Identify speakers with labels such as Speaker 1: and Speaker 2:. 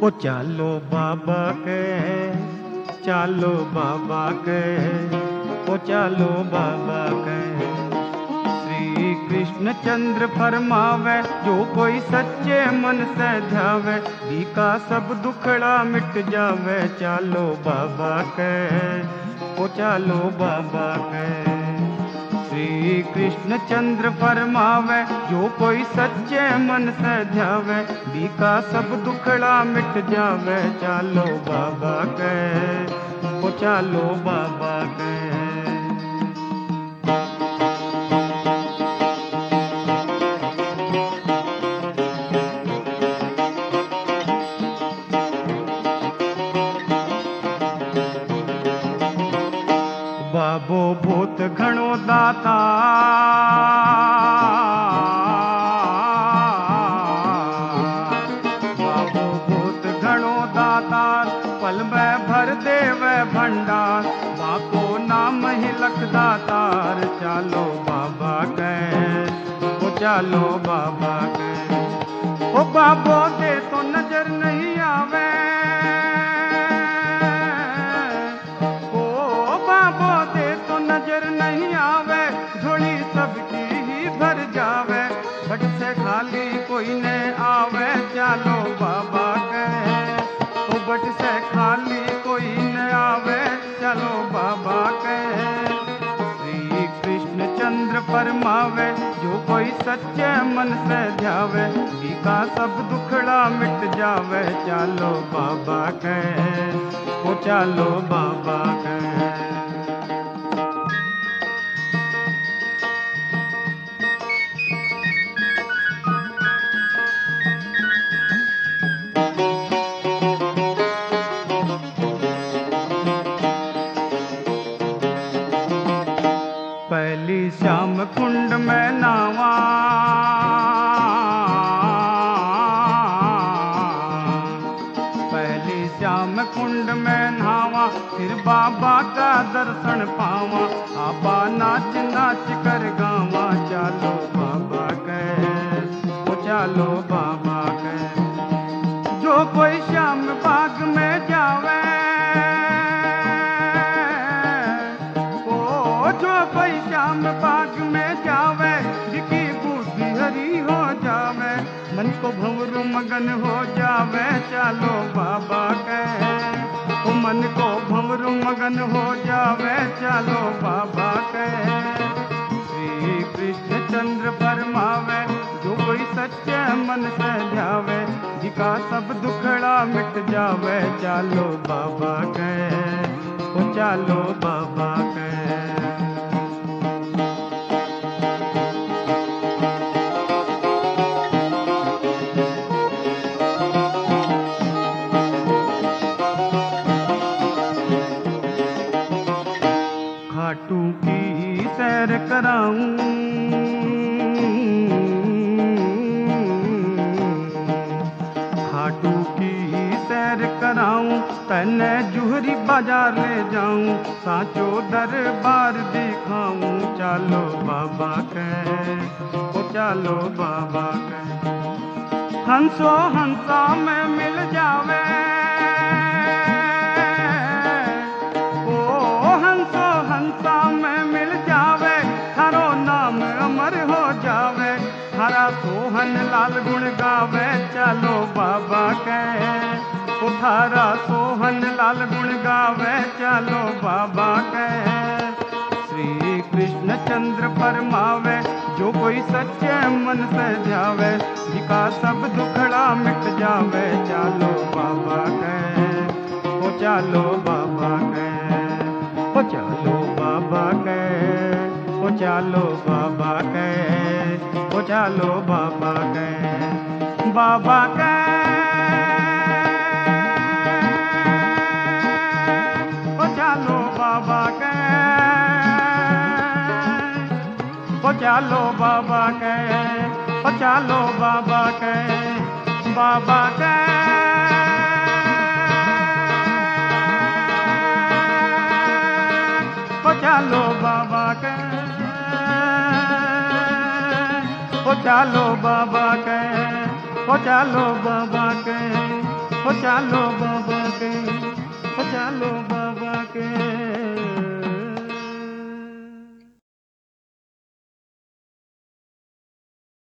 Speaker 1: ओ चालो बाबा के, चालो बाबा के, ओ चालो बाबा के। श्री कृष्ण चंद्र फरमावे, जो कोई सच्चे मन से ध्यावे, बीका सब दुखड़ा मिट जावे। चालो बाबा के, ओ चालो बाबा के। श्री कृष्ण चंद्र फरमावे, जो कोई सच्चे मन से ध्यावे, बीका सब दुखड़ा मिट जावे। चालो बाबा के, ओ चालो बाबा के। बाबो भूत घणो दाता, बाबो भूत घणो दाता, पल में भर देव भंडार। बाको नाम ही लख दातार। चालो बाबा के, ओ चालो बाबा के। ओ बाबो दे तो नजर नहीं आवे, नजर नहीं आवे, झोली सबकी ही भर जावे। बट से खाली कोई न आवे। चालो बाबा के, ओ बट से खाली कोई न आवे। चलो बाबा के। श्री कृष्ण चंद्र फरमावे, जो कोई सच्चे मन से ध्यावे, बीका सब दुखड़ा मिट जावे। चालो बाबा के, ओ चालो बाबा के। पहली श्याम कुंड में नावा, पहली श्याम कुंड में नहावा, फिर बाबा का दर्शन पावा। आपा नाच नाच कर गावा। चालो बाबा के, ओ चालो बाबा के। जो कोई श्याम बाग में जावे, जो कोई श्याम बाग में जावे, जिकी बूटी हरी हो जावे, मन को भंवरू मगन हो जावे। चालो बाबा के, ओ मन को भंवरू मगन हो जावे। चालो बाबा के। श्री कृष्ण चंद्र फरमावे, जो कोई सच्चे मन से ध्यावे, जिका सब दुखड़ा मिट जावे। चालो बाबा के, ओ चालो बाबा के। खाटू की सैर कराऊं, खाटू की सैर कराऊं, तने जुहरी बाजार ले जाऊं, साचो दरबार दिखाऊं। चालो बाबा के, ओ चालो बाबा के। हंसो हंसा में मिल जावे, हंसा में मिल जावे, थारो नाम अमर हो जावे। हरा सोहन लाल गुण गावे। चालो बाबा के, ओ थारा सोहन लाल गुण गावे। चालो बाबा के। श्री कृष्ण चंद्र फरमावे, जो कोई सच्चे मन से ध्यावे, जिका सब दुखड़ा मिट जावे। चालो बाबा के, ओ चालो बाबा के। ओ चालो बाबा के, ओ चालो बाबा के, ओ चालो बाबा के। बाबा के, ओ चालो बाबा के, ओ चालो बाबा के, ओ चालो बाबा के। बाबा के, ओ चालो बाबा के, ओ चालो बाबा के, ओ चालो बाबा के। हो चालो बाबा के, हो चालो बाबा